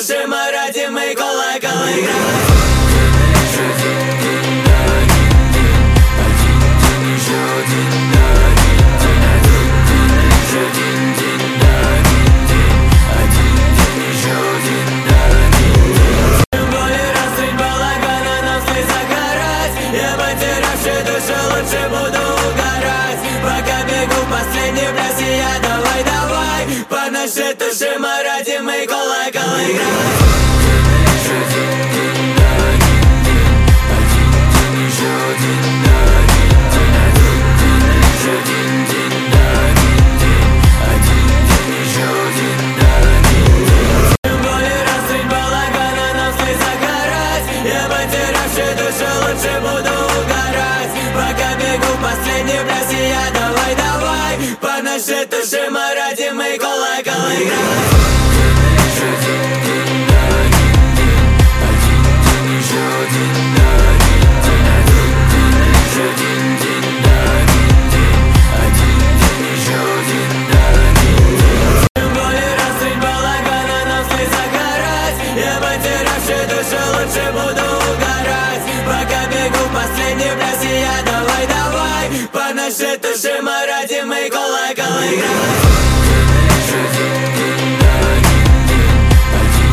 тужим, ради мы колокол играть. Лучше буду угорать, пока бегу последний пляс, и я давай, давай по нашей тушим, ради мы колокол играть. Лучше буду угорать, пока бегу последний пляс, и я давай, давай по нашей тушим, ради мы колокол играть. Лучше буду угорать, пока бегу последний пляс, и я давай, давай по нашей тушим, ради мы колокол играть.